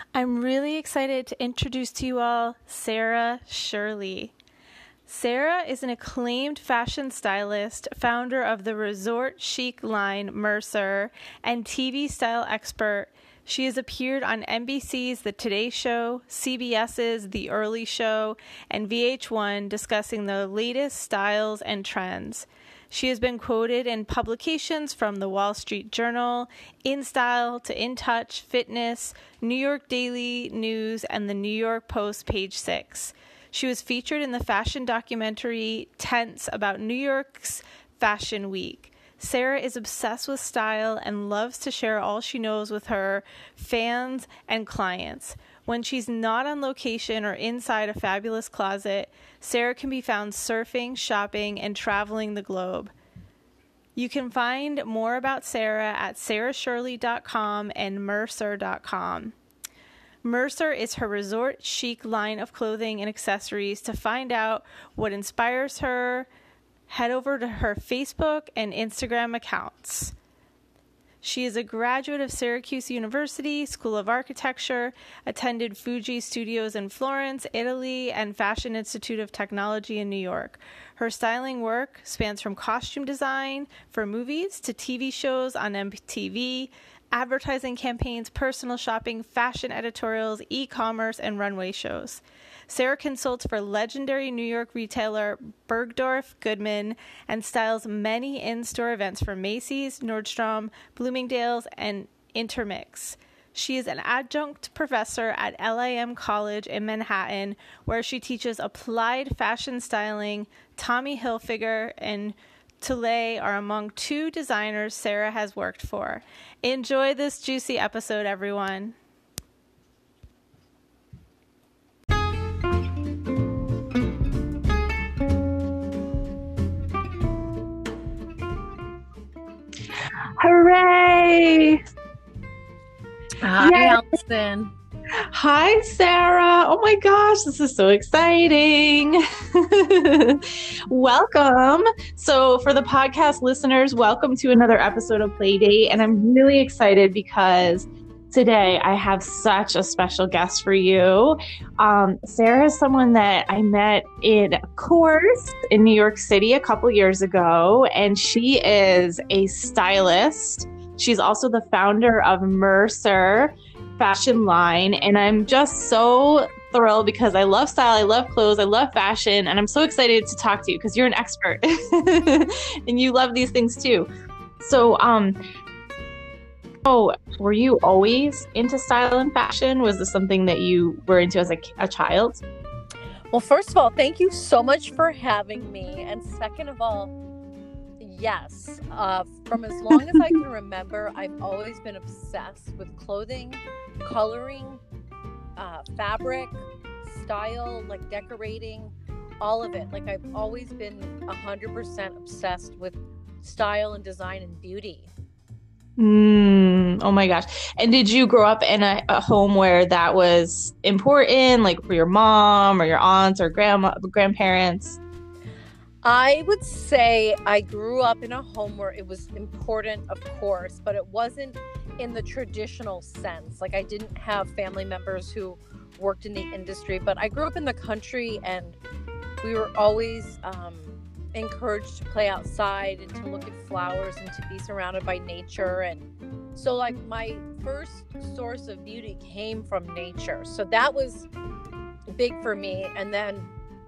I'm really excited to introduce to you all Sarah Shirley. Sarah is an acclaimed fashion stylist, founder of the resort chic line Mercer, and TV style expert. She has appeared on NBC's The Today Show, CBS's The Early Show, and VH1 discussing the latest styles and trends. She has been quoted in publications from the Wall Street Journal, InStyle to In Touch, Fitness, New York Daily News, and the New York Post Page 6. She was featured in the fashion documentary Tense about New York's Fashion Week. Sarah is obsessed with style and loves to share all she knows with her fans and clients. When she's not on location or inside a fabulous closet, Sarah can be found surfing, shopping, and traveling the globe. You can find more about Sarah at sarahshirley.com and mercer.com. Mercer is her resort chic line of clothing and accessories. To find out what inspires her, head over to her Facebook and Instagram accounts. She is a graduate of Syracuse University School of Architecture, attended Fuji Studios in Florence, Italy, and Fashion Institute of Technology in New York. Her styling work spans from costume design for movies to TV shows on MTV, advertising campaigns, personal shopping, fashion editorials, e-commerce, and runway shows. Sarah consults for legendary New York retailer Bergdorf Goodman and styles many in-store events for Macy's, Nordstrom, Bloomingdale's, and Intermix. She is an adjunct professor at LIM College in Manhattan, where she teaches applied fashion styling. Tommy Hilfiger and Tulay are among two designers Sarah has worked for. Enjoy this juicy episode, everyone. Hooray! Hi, Yay! Allison. Hi, Sarah. Oh my gosh, this is so exciting. Welcome. So for the podcast listeners, welcome to another episode of Playdate. And I'm really excited because today I have such a special guest for you. Sarah is someone that I met in a course in New York City a couple years ago, and she is a stylist. She's also the founder of Mercer fashion line, and I'm just so thrilled because I love style, I love clothes, I love fashion, and I'm so excited to talk to you because you're an expert and you love these things too. So, were you always into style and fashion? Was this something that you were into as a child? Well, first of all, thank you so much for having me. And second of all, yes, from as long as I can remember, I've always been obsessed with clothing, coloring, fabric, style, like decorating, all of it. Like I've always been 100% obsessed with style and design and beauty. Oh my gosh. And did you grow up in a home where that was important, like for your mom or your aunts or grandparents? I would say I grew up in a home where it was important, of course, but it wasn't in the traditional sense. Like I didn't have family members who worked in the industry, but I grew up in the country and we were always encouraged to play outside and to look at flowers and to be surrounded by nature. And so like my first source of beauty came from nature. So that was big for me. And then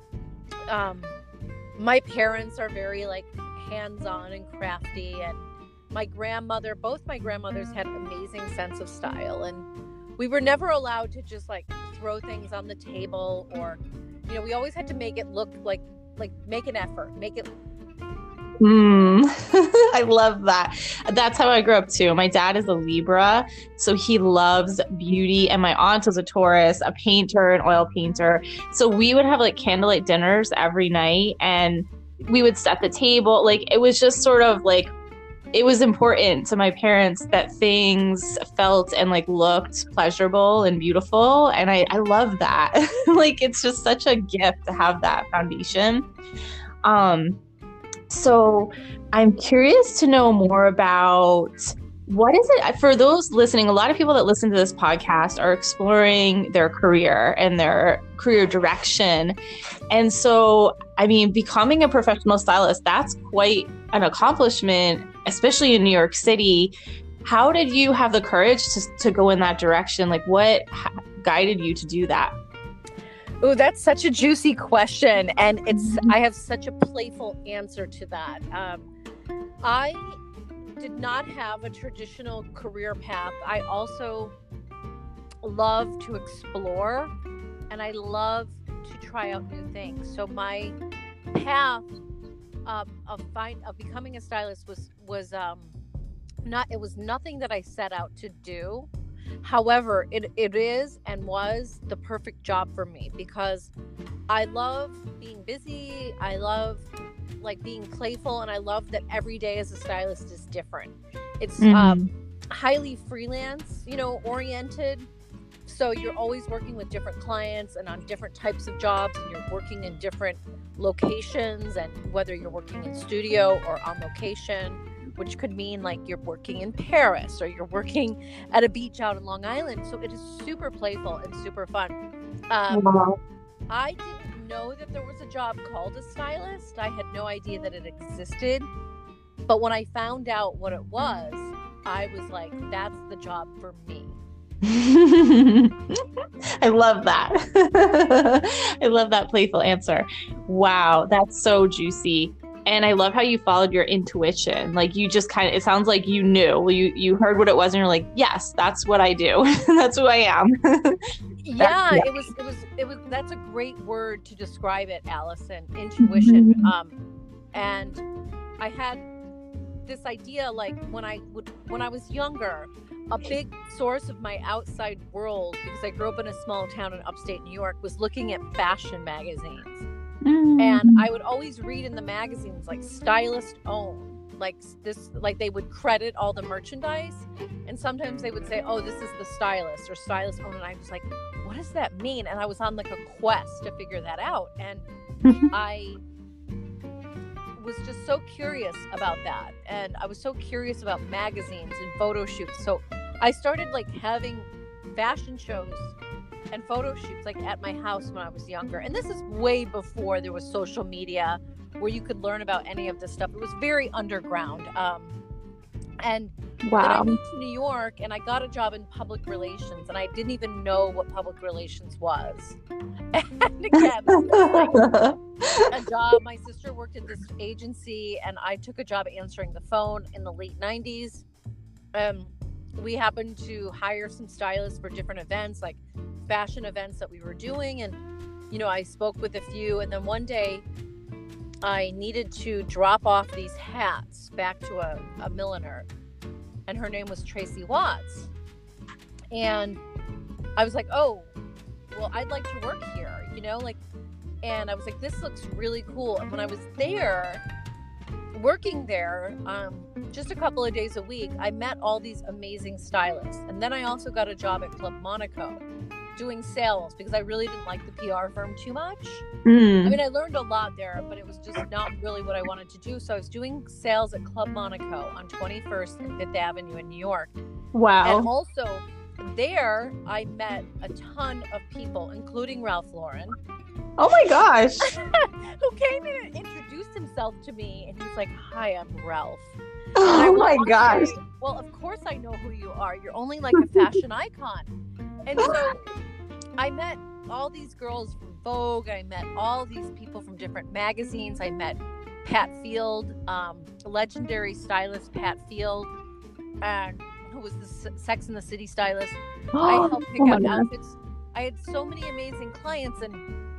my parents are very like hands-on and crafty, and both my grandmothers had an amazing sense of style, and we were never allowed to just like throw things on the table, or we always had to make it look like make an effort, make it. I love that. That's how I grew up too. My dad is a Libra, so he loves beauty, and my aunt was a Taurus, a painter, an oil painter. So we would have like candlelight dinners every night, and we would set the table. Like it was just sort of like, it was important to my parents that things felt and like looked pleasurable and beautiful. And I love that. Like it's just such a gift to have that foundation. So I'm curious to know more about what is it for those listening? A lot of people that listen to this podcast are exploring their career and their career direction. And so, I mean, becoming a professional stylist, that's quite an accomplishment, especially in New York City. How did you have the courage to go in that direction? Like, what guided you to do that? Oh, that's such a juicy question. And I have such a playful answer to that. I did not have a traditional career path. I also love to explore and I love to try out new things. So my path of becoming a stylist was nothing that I set out to do. However, it is and was the perfect job for me because I love being busy. I love like being playful, and I love that every day as a stylist is different. It's highly freelance, oriented. So you're always working with different clients and on different types of jobs, and you're working in different locations, and whether you're working in studio or on location, which could mean like you're working in Paris or you're working at a beach out in Long Island. So it is super playful and super fun. Wow. I didn't know that there was a job called a stylist. I had no idea that it existed. But when I found out what it was, I was like, that's the job for me. I love that. I love that playful answer. Wow, that's so juicy. And I love how you followed your intuition. Like you just it sounds like you knew. You heard what it was and you're like, yes, that's what I do. That's who I am. Yeah, it was that's a great word to describe it, Allison. Intuition. And I had this idea, like when I was younger, a big source of my outside world, because I grew up in a small town in upstate New York, was looking at fashion magazines. And I would always read in the magazines like stylist owned, like they would credit all the merchandise, and sometimes they would say, oh, this is the stylist or stylist owned, and I was like, what does that mean? And I was on like a quest to figure that out, and I was just so curious about that, and I was so curious about magazines and photo shoots. So I started like having fashion shows and photo shoots like at my house when I was younger. And this is way before there was social media where you could learn about any of this stuff. It was very underground. And then I moved to New York and I got a job in public relations, and I didn't even know what public relations was. And again, like a job, my sister worked at this agency and I took a job answering the phone in the late 90s. We happened to hire some stylists for different events, like fashion events that we were doing, and I spoke with a few, and then one day I needed to drop off these hats back to a milliner, and her name was Tracy Watts, and I was like, oh well, I'd like to work here, and I was like, this looks really cool. And when I was working there just a couple of days a week, I met all these amazing stylists, and then I also got a job at Club Monaco doing sales because I really didn't like the PR firm too much. I mean, I learned a lot there, but it was just not really what I wanted to do. So I was doing sales at Club Monaco on 21st and 5th Avenue in New York. Wow. And also there I met a ton of people, including Ralph Lauren. Oh my gosh. Who came in and introduced himself to me, and he's like, hi, I'm Ralph. Oh my gosh. Well, of course I know who you are. You're only like a fashion icon. And so I met all these girls from Vogue. I met all these people from different magazines. I met Pat Field, legendary stylist Pat Field, and who was the Sex and the City stylist. I helped pick out outfits. I had so many amazing clients, and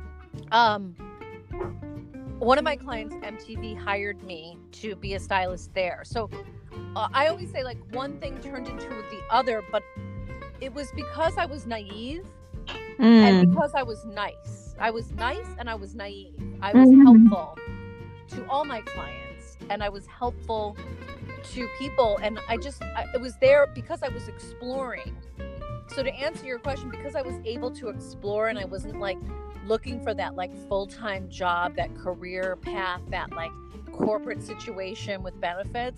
one of my clients, MTV, hired me to be a stylist there. So I always say like one thing turned into the other, but it was because I was naive and because I was nice. I was nice and I was naive. I was helpful to all my clients, and I was helpful to people, and it was there because I was exploring. So to answer your question, because I was able to explore and I wasn't like looking for that like full-time job, that career path, that like corporate situation with benefits,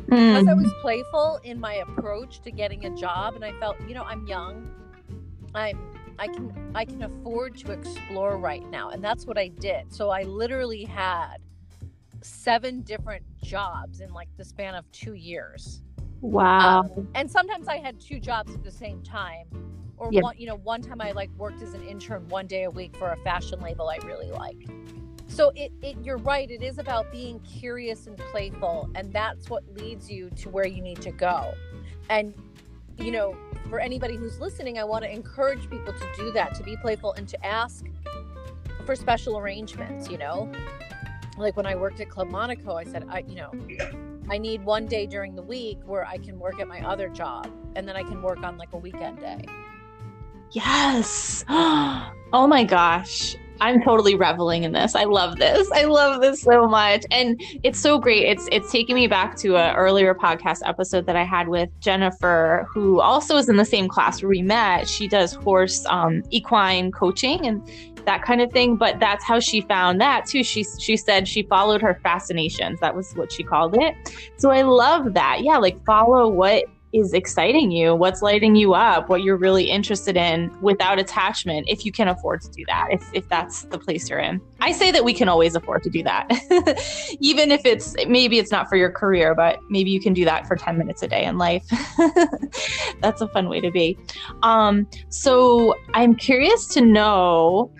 because I was playful in my approach to getting a job, and I felt, I'm young. I can afford to explore right now, and that's what I did. So I literally had 7 different jobs in like the span of 2 years. Wow. And sometimes I had 2 jobs at the same time, or one time I like worked as an intern 1 day a week for a fashion label I really liked. So you're right. It is about being curious and playful, and that's what leads you to where you need to go. And, for anybody who's listening, I want to encourage people to do that, to be playful and to ask for special arrangements, Like when I worked at Club Monaco, I said, I need 1 day during the week where I can work at my other job, and then I can work on like a weekend day. Yes. Oh my gosh. I'm totally reveling in this. I love this. I love this so much. And it's so great. It's taking me back to an earlier podcast episode that I had with Jennifer, who also is in the same class where we met. She does horse equine coaching and that kind of thing. But that's how she found that too. She said she followed her fascinations. That was what she called it. So I love that. Yeah. Like follow what is exciting you, what's lighting you up, what you're really interested in without attachment, if you can afford to do that, if that's the place you're in. I say that we can always afford to do that. Even if maybe it's not for your career, but maybe you can do that for 10 minutes a day in life. That's a fun way to be. So I'm curious to know,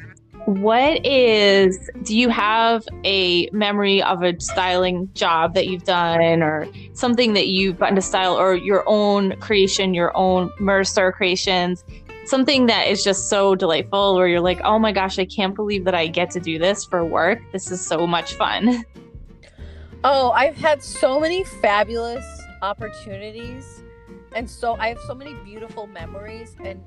do you have a memory of a styling job that you've done, or something that you've gotten to style, or your own creation, your own Mercer creations, something that is just so delightful where you're like, oh my gosh, I can't believe that I get to do this for work. This is so much fun. Oh, I've had so many fabulous opportunities. And so I have so many beautiful memories. And,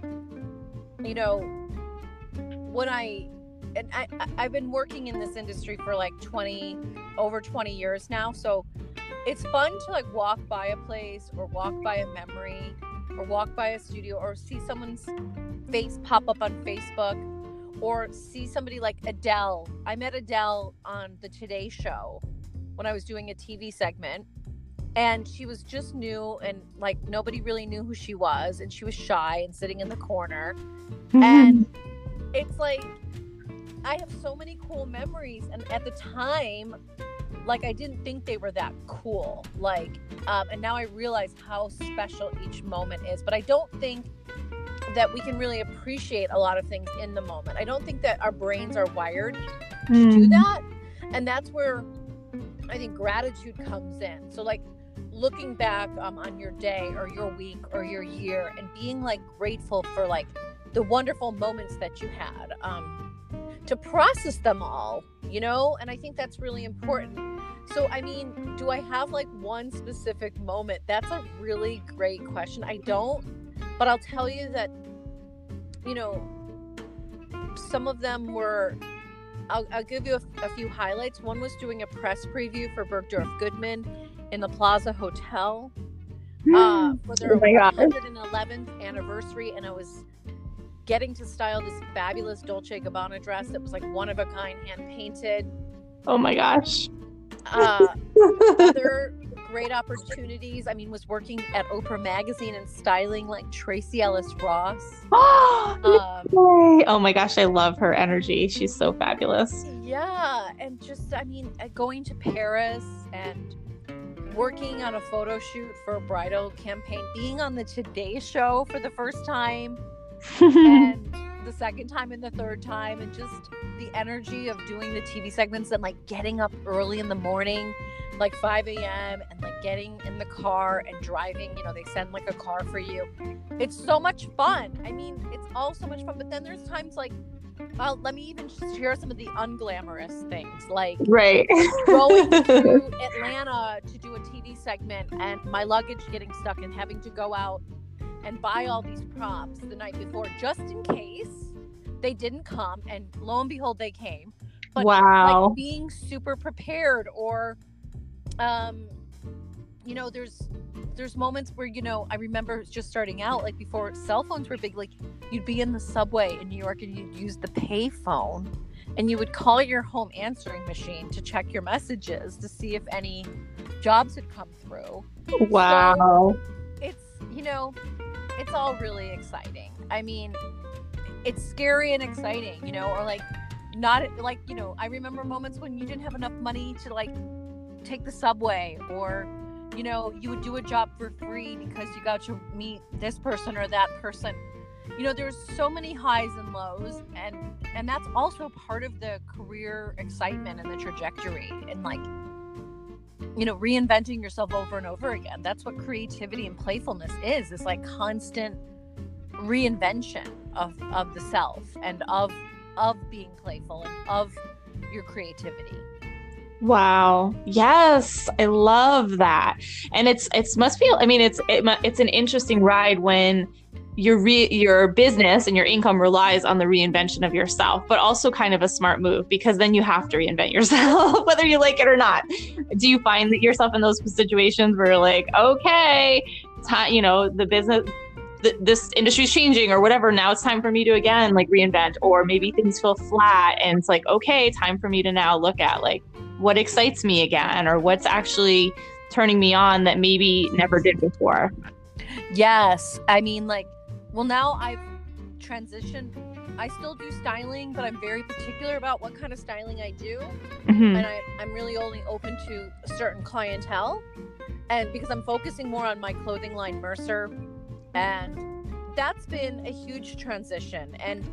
I've been working in this industry for like over 20 years now. So it's fun to like walk by a place or walk by a memory or walk by a studio or see someone's face pop up on Facebook or see somebody like Adele. I met Adele on the Today Show when I was doing a TV segment, and she was just new and like nobody really knew who she was, and she was shy and sitting in the corner. And it's like, I have so many cool memories, and at the time, like I didn't think they were that cool, like and now I realize how special each moment is. But I don't think that we can really appreciate a lot of things in the moment. I don't think that our brains are wired to do that, and that's where I think gratitude comes in. So like looking back on your day or your week or your year and being like grateful for like the wonderful moments that you had, to process them all, and I think that's really important. So, I mean, do I have like one specific moment? That's a really great question. I don't, but I'll tell you that, some of them were, I'll give you a few highlights. One was doing a press preview for Bergdorf Goodman in the Plaza Hotel for their 111th anniversary, and I was getting to style this fabulous Dolce & Gabbana dress that was like one of a kind, hand painted. Oh my gosh. Other great opportunities, was working at Oprah Magazine and styling like Tracy Ellis Ross. Oh my gosh, I love her energy. She's so fabulous. Yeah, and just, going to Paris and working on a photo shoot for a bridal campaign, being on the Today Show for the first time, and the second time and the third time, and just the energy of doing the TV segments and like getting up early in the morning, like 5 a.m. and like getting in the car and driving, they send like a car for you. It's so much fun. It's all so much fun. But then there's times like, well, let me even share some of the unglamorous things, like going to Atlanta to do a TV segment and my luggage getting stuck and having to go out and buy all these props the night before just in case they didn't come, and lo and behold they came. But wow, like being super prepared, or there's moments where I remember just starting out, like before cell phones were big, like you'd be in the subway in New York and you'd use the pay phone and you would call your home answering machine to check your messages to see if any jobs had come through. Wow. So it's, it's all really exciting. I mean, it's scary and exciting, or like not like, I remember moments when you didn't have enough money to like take the subway, or, you would do a job for free because you got to meet this person or that person. There's so many highs and lows, and that's also part of the career excitement and the trajectory, and like, reinventing yourself over and over again. That's what creativity and playfulness is. It's like constant reinvention of the self, and of being playful, and of your creativity. Wow. Yes. I love that. And it's an interesting ride when your business and your income relies on the reinvention of yourself, but also kind of a smart move, because then you have to reinvent yourself, whether you like it or not. Do you find that yourself in those situations where you're like, okay, the business, this industry is changing or whatever, now it's time for me to again like reinvent, or maybe things feel flat and it's like, okay, time for me to now look at like what excites me again, or what's actually turning me on that maybe never did before? Yes. I mean, like, well, now I've transitioned. I still do styling, but I'm very particular about what kind of styling I do. Mm-hmm. And I'm really only open to a certain clientele, and because I'm focusing more on my clothing line, Mercer. And that's been a huge transition. And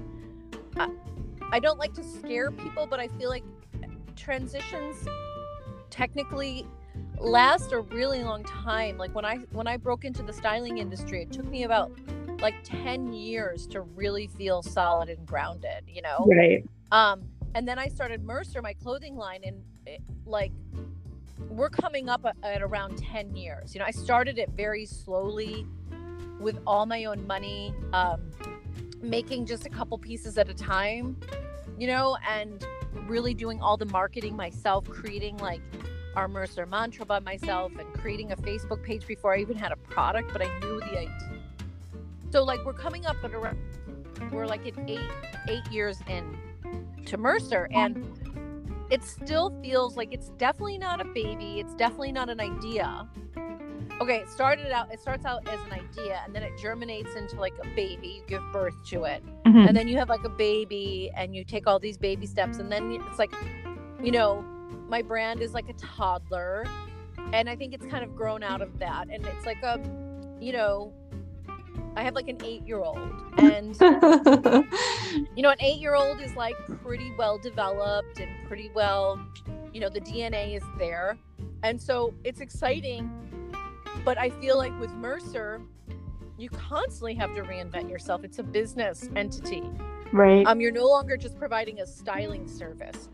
I don't like to scare people, but I feel like transitions technically last a really long time. Like when I broke into the styling industry, it took me about like 10 years to really feel solid and grounded, Right. And then I started Mercer, my clothing line, and we're coming up at around 10 years. I started it very slowly, with all my own money, making just a couple pieces at a time, and really doing all the marketing myself, creating like our Mercer mantra by myself, and creating a Facebook page before I even had a product, but I knew the idea. So like we're coming up at around, we're like at eight years in to Mercer, and it still feels like it's definitely not a baby. It's definitely not an idea. Okay, it starts out as an idea, and then it germinates into like a baby. You give birth to it. Mm-hmm. And then you have like a baby, and you take all these baby steps, and then it's like, my brand is like a toddler, and I think it's kind of grown out of that. And it's like I have like an 8-year-old, and an 8-year-old is like pretty well developed and pretty well, the DNA is there. And so it's exciting. But I feel like with Mercer, you constantly have to reinvent yourself. It's a business entity. Right. You're no longer just providing a styling service.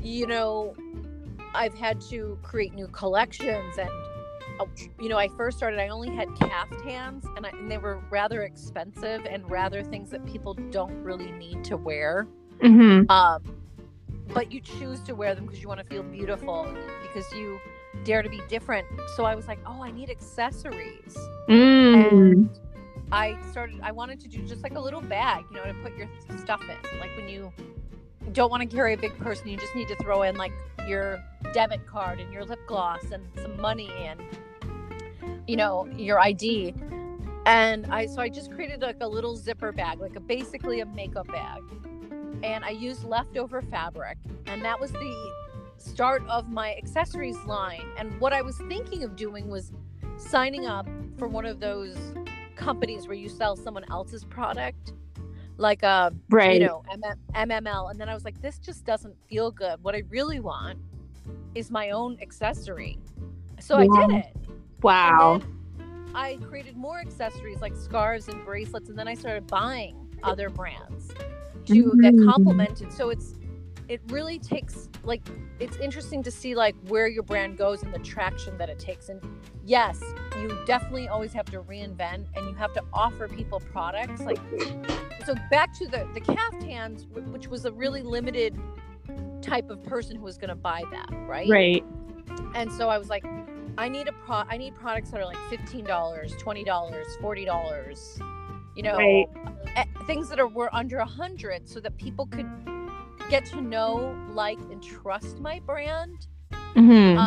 I've had to create new collections, and I first started, I only had caftans, and they were rather expensive and rather things that people don't really need to wear. Mm-hmm. But you choose to wear them because you want to feel beautiful, because you dare to be different. So I was like, I need accessories. And I wanted to do just like a little bag, to put your stuff in. Like when you don't want to carry a big person, you just need to throw in like your debit card and your lip gloss and some money and, your ID. And I just created like a little zipper bag, like basically a makeup bag. And I used leftover fabric, and that was the start of my accessories line. And what I was thinking of doing was signing up for one of those companies where you sell someone else's product, like right. MML. And then I was like, this just doesn't feel good. What I really want is my own accessory. So I did it. Wow. And then I created more accessories like scarves and bracelets, and then I started buying other brands that complemented. So it really takes, like, it's interesting to see like where your brand goes and the traction that it takes. And yes, you definitely always have to reinvent, and you have to offer people products. Like, so back to the caftans, which was a really limited type of person who was going to buy that, right? Right. And so I was like, I need products that are like $15, $20, $40, right. Things that were under 100, so that people could get to know, like, and trust my brand. Mm-hmm.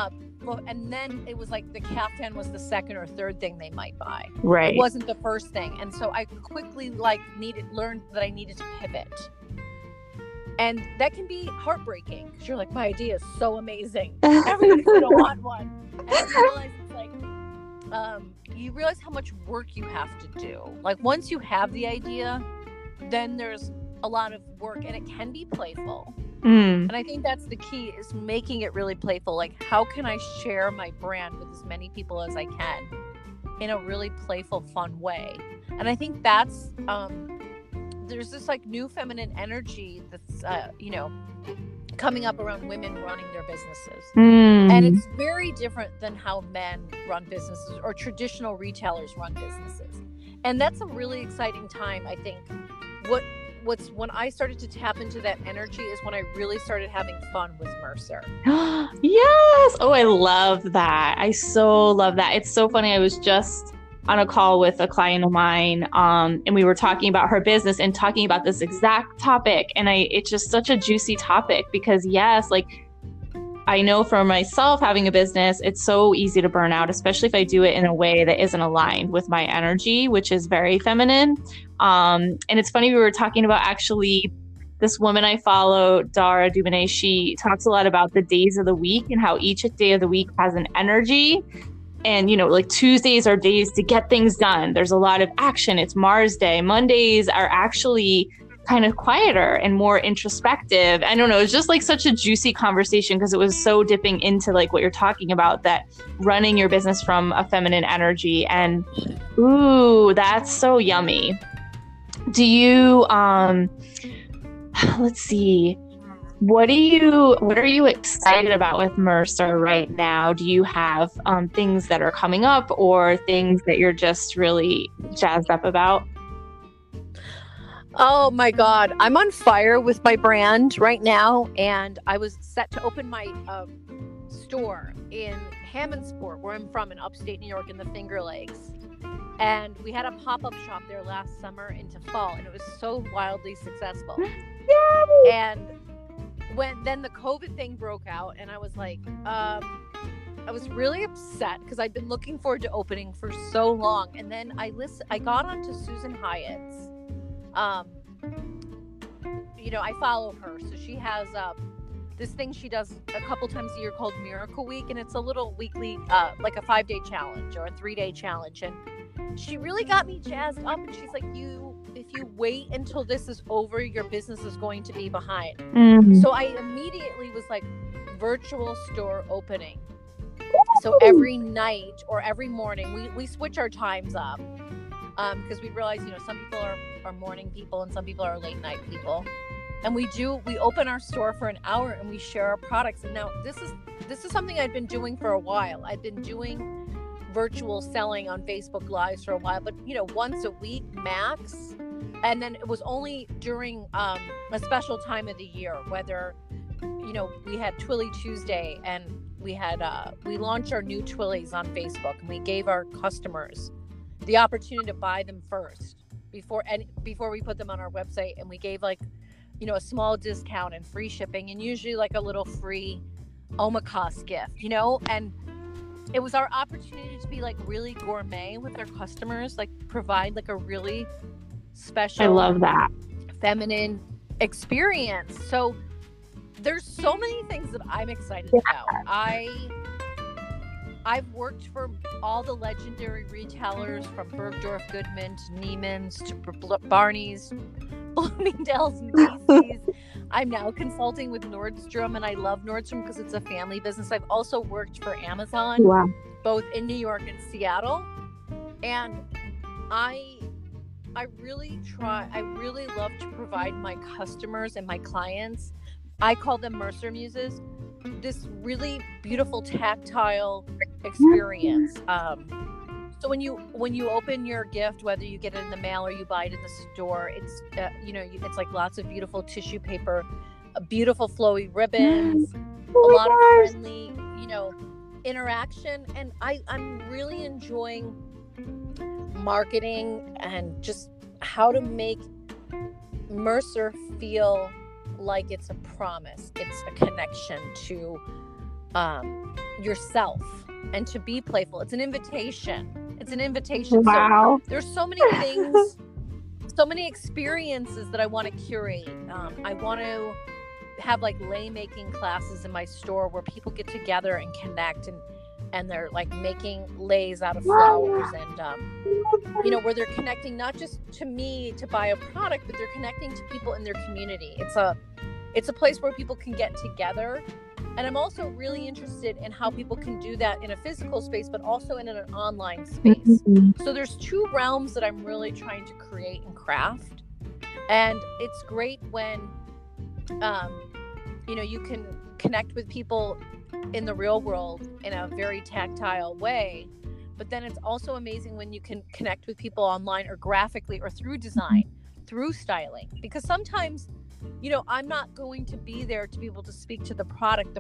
and then it was like the caftan was the second or third thing they might buy. Right. It wasn't the first thing. And so I quickly learned that I needed to pivot. And that can be heartbreaking because you're like, my idea is so amazing. Everybody's going to want one. And you realize it's like, you realize how much work you have to do. Like once you have the idea, then there's a lot of work and it can be playful. And I think that's the key, is making it really playful. Like, how can I share my brand with as many people as I can in a really playful, fun way? And I think that's, there's this like new feminine energy that's, coming up around women running their businesses. And it's very different than how men run businesses or traditional retailers run businesses. And that's a really exciting time. I think when I started to tap into that energy is when I really started having fun with Mercer. Yes. Oh, I love that. I so love that. It's so funny. I was just on a call with a client of mine, and we were talking about her business and talking about this exact topic. And it's just such a juicy topic because yes, like I know for myself having a business, it's so easy to burn out, especially if I do it in a way that isn't aligned with my energy, which is very feminine. And it's funny, we were talking about actually this woman I follow, Dara Dubonnet, she talks a lot about the days of the week and how each day of the week has an energy. And, like Tuesdays are days to get things done. There's a lot of action. It's Mars Day. Mondays are actually kind of quieter and more introspective. I don't know. It's just like such a juicy conversation because it was so dipping into like what you're talking about, that running your business from a feminine energy. And ooh, that's so yummy. Do you, let's see. What are you excited about with Mercer right now? Do you have things that are coming up or things that you're just really jazzed up about? Oh my God. I'm on fire with my brand right now. And I was set to open my store in Hammondsport, where I'm from, in upstate New York in the Finger Lakes. And we had a pop-up shop there last summer into fall, and it was so wildly successful. Yay! And then the COVID thing broke out, and I was like, I was really upset because I'd been looking forward to opening for so long. And then I got onto Susan Hyatt's. I follow her. So she has this thing she does a couple times a year called Miracle Week. And it's a little weekly, like a 5-day challenge or a 3-day challenge. And she really got me jazzed up. And she's like, if you wait until this is over, your business is going to be behind. So I immediately was like, virtual store opening. So every night or every morning, we switch our times up because we realize, some people are morning people and some people are late night people. And we open our store for an hour and we share our products. And now this is something I'd been doing for a while. I've been doing virtual selling on Facebook Lives for a while, but once a week max. And then it was only during a special time of the year, whether we had Twilly Tuesday, and we launched our new Twillies on Facebook, and we gave our customers the opportunity to buy them first before we put them on our website. And we gave a small discount and free shipping, and usually like a little free omakase gift, and it was our opportunity to be like really gourmet with our customers, like provide like a really special, I love that, feminine experience. So there's so many things that I'm excited about. I've worked for all the legendary retailers, from Bergdorf Goodman to Neiman's to Barney's, Bloomingdale's, Macy's. I'm now consulting with Nordstrom, and I love Nordstrom because it's a family business. I've also worked for Amazon, both in New York and Seattle. And I really love to provide my customers and my clients, I call them Mercer Muses, this really beautiful tactile experience. So when you open your gift, whether you get it in the mail or you buy it in the store, it's it's like lots of beautiful tissue paper, beautiful flowy ribbons, a lot of friendly interaction, and I'm really enjoying marketing and just how to make Mercer feel like it's a promise, it's a connection to yourself and to be playful. It's an invitation. Wow. So there's so many things, so many experiences that I want to curate. I want to have like lei making classes in my store where people get together and connect, and they're like making leis out of flowers, and where they're connecting not just to me to buy a product, but they're connecting to people in their community. It's a place where people can get together. And I'm also really interested in how people can do that in a physical space, but also in an online space. So there's two realms that I'm really trying to create and craft. And it's great when, you can connect with people in the real world in a very tactile way. But then it's also amazing when you can connect with people online or graphically or through design, through styling. Because sometimes, I'm not going to be there to be able to speak to the product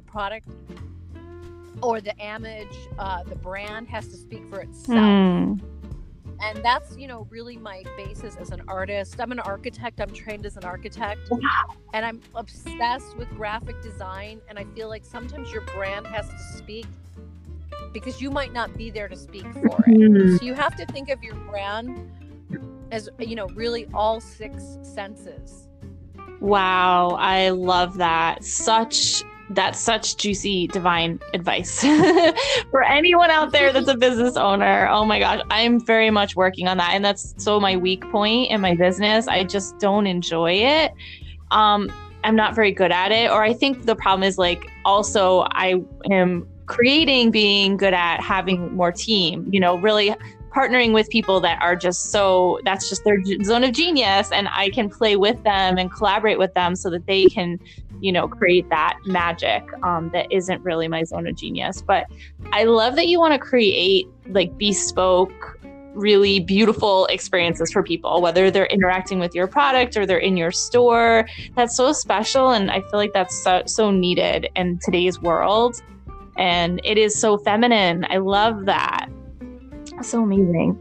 or the image, the brand has to speak for itself. And that's, really my basis as an artist. I'm an architect. I'm trained as an architect. And I'm obsessed with graphic design. And I feel like sometimes your brand has to speak because you might not be there to speak for it. So you have to think of your brand as, really all six senses. Wow, I love that. That's such juicy divine advice for anyone out there that's a business owner. Oh my gosh, I'm very much working on that. And that's so my weak point in my business. I just don't enjoy it. I'm not very good at it. Or I think the problem is like, also I am being good at having more team, really partnering with people that are that's just their zone of genius, and I can play with them and collaborate with them so that they can, create that magic that isn't really my zone of genius. But I love that you want to create like bespoke, really beautiful experiences for people, whether they're interacting with your product or they're in your store. That's so special. And I feel like that's so needed in today's world. And it is so feminine. I love that. So amazing.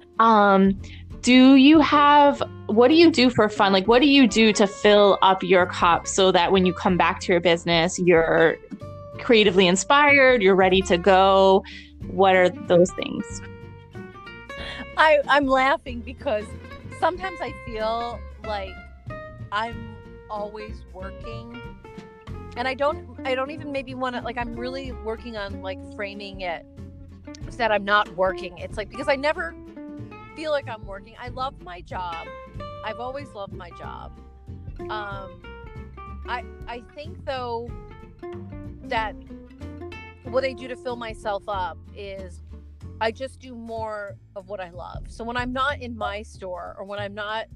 What do you do for fun? Like, what do you do to fill up your cup so that when you come back to your business, you're creatively inspired, you're ready to go? What are those things? I'm laughing because sometimes I feel like I'm always working, and I don't even maybe want to, like, I'm really working on like framing it so that I'm not working. It's like, because I never feel like I'm working. I love my job. I've always loved my job. I think though that what I do to fill myself up is I just do more of what I love. So when I'm not in my store, or when I'm not,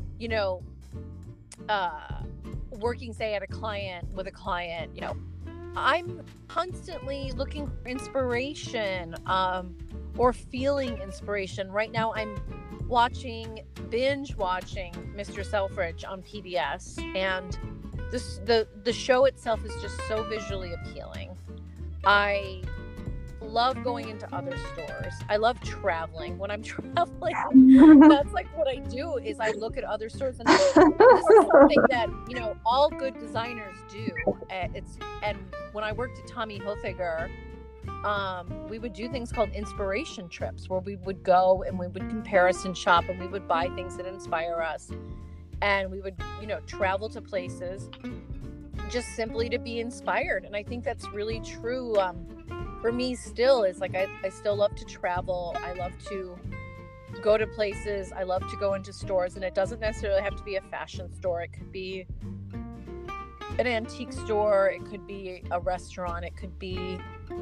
working, say, with a client, I'm constantly looking for inspiration, or feeling inspiration. Right now I'm binge watching Mr. Selfridge on PBS, and the show itself is just so visually appealing. I love going into other stores. I love traveling. When I'm traveling, that's like what I do, is I look at other stores, and this is something that all good designers do. And when I worked at Tommy Hilfiger, we would do things called inspiration trips, where we would go and we would comparison shop, and we would buy things that inspire us, and we would travel to places just simply to be inspired. And I think that's really true for me still, is like I still love to travel. I love to go to places. I love to go into stores, and it doesn't necessarily have to be a fashion store. It could be an antique store, it could be a restaurant, it could be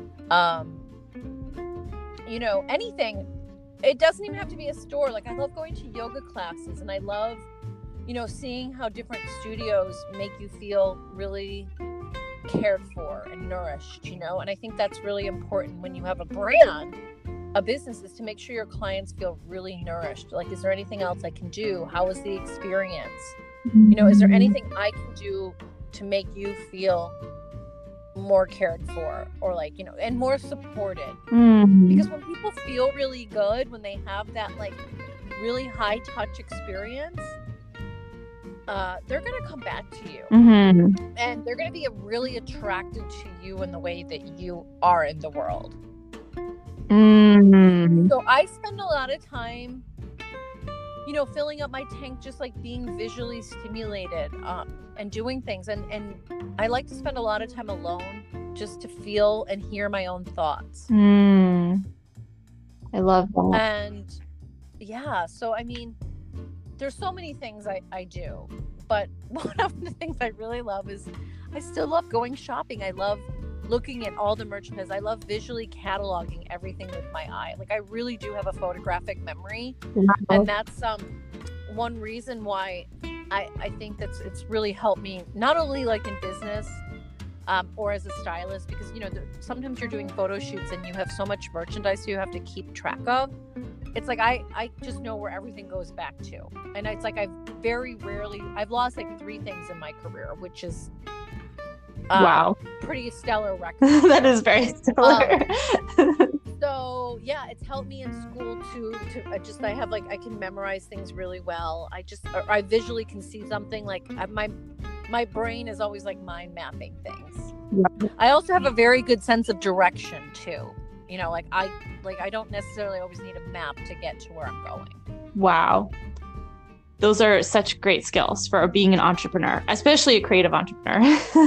anything. It doesn't even have to be a store. Like, I love going to yoga classes, and I love seeing how different studios make you feel really cared for and nourished, and I think that's really important when you have a brand, a business, is to make sure your clients feel really nourished. Like, is there anything else I can do? How was the experience? Is there anything I can do to make you feel more cared for, or like, and more supported? Because when people feel really good, when they have that like really high touch experience, they're going to come back to you. Mm-hmm. And they're going to be really attracted to you in the way that you are in the world. Mm. So I spend a lot of time, you know, filling up my tank, just like being visually stimulated, and doing things. And I like to spend a lot of time alone just to feel and hear my own thoughts. I love that. And yeah, so I mean, there's so many things I do, but one of the things I really love is I still love going shopping. I love looking at all the merchandise. I love visually cataloging everything with my eye. Like, I really do have a photographic memory. And that's one reason why I think it's really helped me, not only like in business or as a stylist, because, you know, sometimes you're doing photo shoots and you have so much merchandise you have to keep track of. It's like I just know where everything goes back to. And it's like I've lost like 3 things in my career, which is wow, pretty stellar record. That is very stellar. So yeah, it's helped me in school to I have like, I can memorize things really well. I visually can see something, like my brain is always like mind mapping things. Yeah. I also have a very good sense of direction too. You know, like I don't necessarily always need a map to get to where I'm going. Wow. Those are such great skills for being an entrepreneur, especially a creative entrepreneur.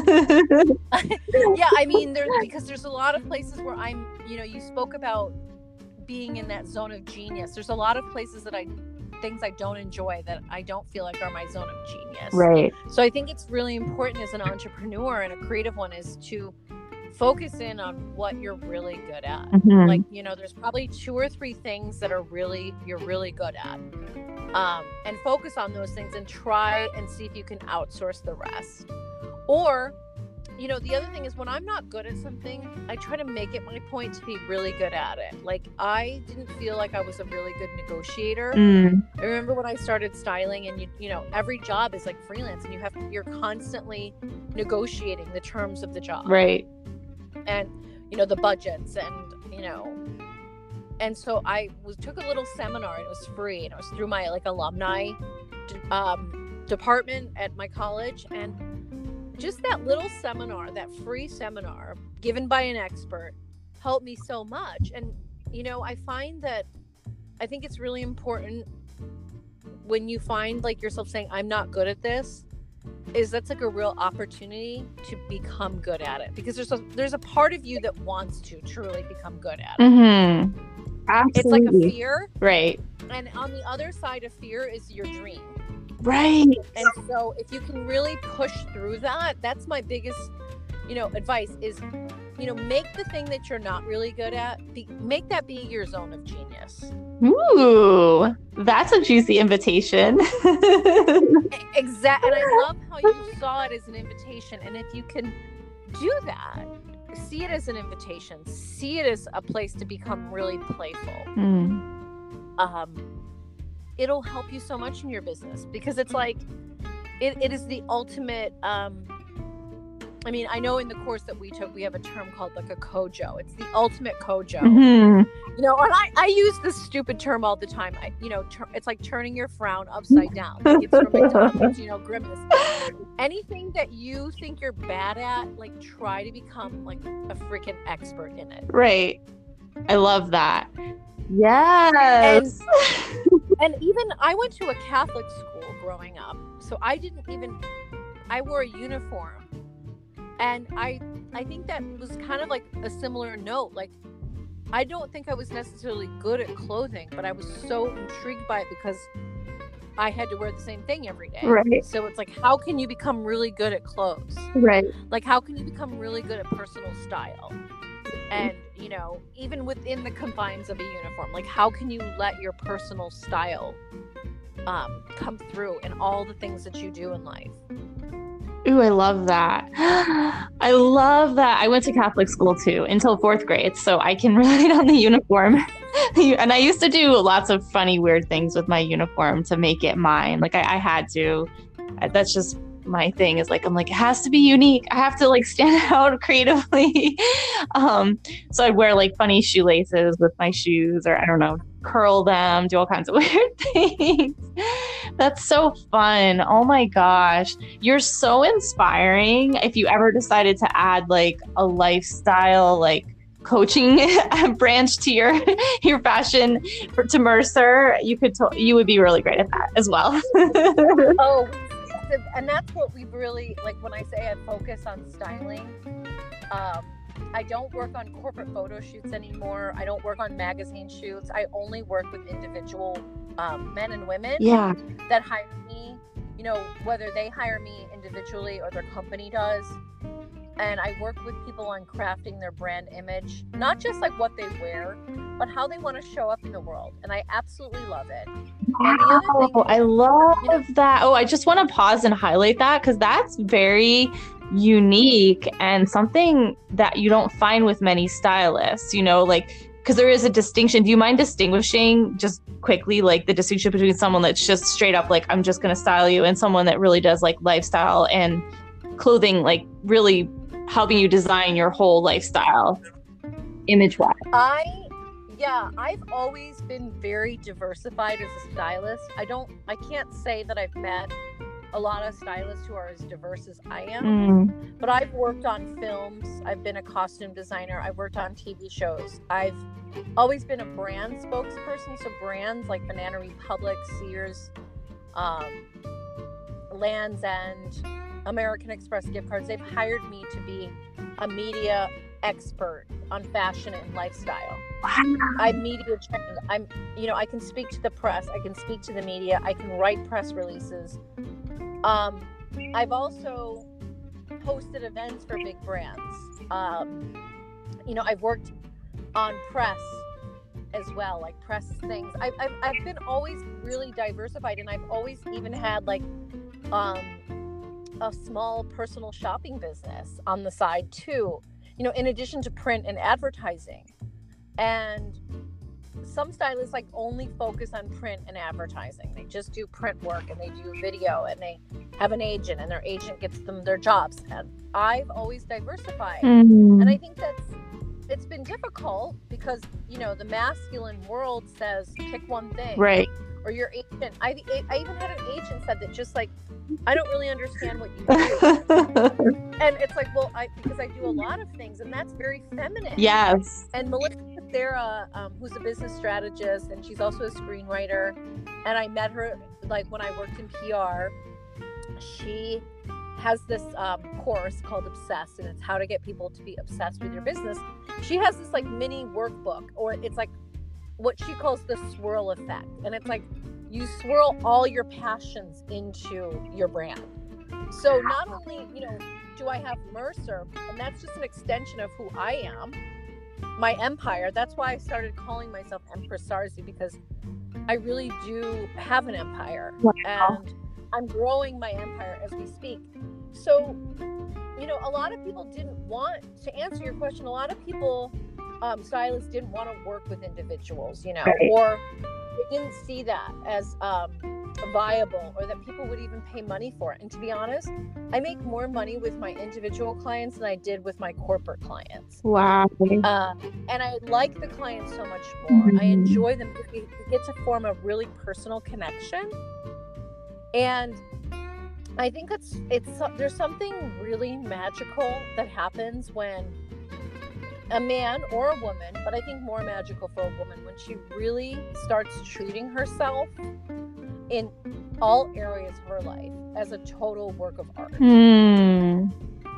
Yeah, I mean, because there's a lot of places where I'm, you know, you spoke about being in that zone of genius. There's a lot of places things I don't enjoy that I don't feel like are my zone of genius. Right. So I think it's really important as an entrepreneur and a creative one is to focus in on what you're really good at. Mm-hmm. Like, you know, there's probably 2 or 3 things that you're really good at. And focus on those things and try and see if you can outsource the rest. Or, you know, the other thing is, when I'm not good at something, I try to make it my point to be really good at it. Like, I didn't feel like I was a really good negotiator. I remember when I started styling, and you know, every job is like freelance, and you're constantly negotiating the terms of the job. Right. And, you know, the budgets, and, you know, and so I took a little seminar, and it was free, and it was through my like alumni department at my college. And just that little seminar, that free seminar given by an expert, helped me so much. And, you know, I think it's really important when you find like yourself saying, I'm not good at this, that's like a real opportunity to become good at it, because there's a part of you that wants to truly become good at it. Mm-hmm. Absolutely. It's like a fear, right? And on the other side of fear is your dream, right? And so if you can really push through that, that's my biggest, you know, advice is, you know, make the thing that you're not really good at, make that be your zone of genius. Ooh, that's a juicy invitation. Exactly. And I love how you saw it as an invitation. And if you can do that, see it as an invitation, see it as a place to become really playful. It'll help you so much in your business, because it's like, it is the ultimate, I mean, I know in the course that we took, we have a term called like a kojo. It's the ultimate kojo. Mm-hmm. You know, and I use this stupid term all the time. It's like turning your frown upside down. Like, it's from McDonald's, you know, grimace. Anything that you think you're bad at, like, try to become like a freaking expert in it. Right. I love that. Yes. And even I went to a Catholic school growing up, so I wore a uniform. And I think that was kind of like a similar note. Like, I don't think I was necessarily good at clothing, but I was so intrigued by it because I had to wear the same thing every day. Right. So it's like, how can you become really good at clothes? Right. Like, how can you become really good at personal style? And, you know, even within the confines of a uniform, like, how can you let your personal style come through in all the things that you do in life? Ooh, I love that. I love that. I went to Catholic school too until 4th grade, so I can relate on the uniform. And I used to do lots of funny, weird things with my uniform to make it mine. Like, I had to. That's just my thing, is like, I'm like, it has to be unique. I have to like stand out creatively. So I'd wear like funny shoelaces with my shoes, or I don't know, curl them, do all kinds of weird things. That's so fun. Oh my gosh. You're so inspiring. If you ever decided to add like a lifestyle, like coaching branch to your fashion to Mercer, you would be really great at that as well. Oh, and that's what we really like when I say I focus on styling. I don't work on corporate photo shoots anymore. I don't work on magazine shoots. I only work with individual men and women that hire me, you know, whether they hire me individually or their company does. And I work with people on crafting their brand image, not just like what they wear, but how they want to show up in the world. And I absolutely love it. Wow, I love that. Oh, I just want to pause and highlight that because that's very unique and something that you don't find with many stylists, you know, like, because there is a distinction. Do you mind distinguishing just quickly, like the distinction between someone that's just straight up like, I'm just going to style you, and someone that really does like lifestyle and clothing, like really helping you design your whole lifestyle image-wise? I've always been very diversified as a stylist. I can't say that I've met a lot of stylists who are as diverse as I am, but I've worked on films. I've been a costume designer. I've worked on TV shows. I've always been a brand spokesperson. So brands like Banana Republic, Sears, Land's End, American Express gift cards, they've hired me to be a media expert on fashion and lifestyle. I'm media trained. I can speak to the press. I can speak to the media. I can write press releases. I've also hosted events for big brands. I've worked on press as well, like press things. I've been always really diversified, and I've always even had like a small personal shopping business on the side too, you know, in addition to print and advertising. And some stylists like only focus on print and advertising. They just do print work and they do video, and they have an agent, and their agent gets them their jobs. And I've always diversified. And I think it's been difficult because, you know, the masculine world says pick one thing. Right. Or your agent. I even had an agent said that, just like, I don't really understand what you do. And it's like, well, because I do a lot of things, and that's very feminine. Yes. And Melissa Sarah, who's a business strategist, and she's also a screenwriter, and I met her like when I worked in PR. She has this course called Obsessed, and it's how to get people to be obsessed with your business. She has this like mini workbook, or it's like what she calls the swirl effect. And it's like you swirl all your passions into your brand. So not only, you know, do I have Mercer, and that's just an extension of who I am, my empire. That's why I started calling myself Empress Sarzi, because I really do have an empire. Wow. And I'm growing my empire as we speak. So, you know, a lot of people didn't want to answer your question. A lot of people, stylists didn't want to work with individuals, you know, right. Or they didn't see that as viable, or that people would even pay money for it. And to be honest, I make more money with my individual clients than I did with my corporate clients. Wow. And I like the clients so much more. I enjoy them because we get to form a really personal connection. And I think there's something really magical that happens when a man or a woman, but I think more magical for a woman, when she really starts treating herself in all areas of her life as a total work of art. And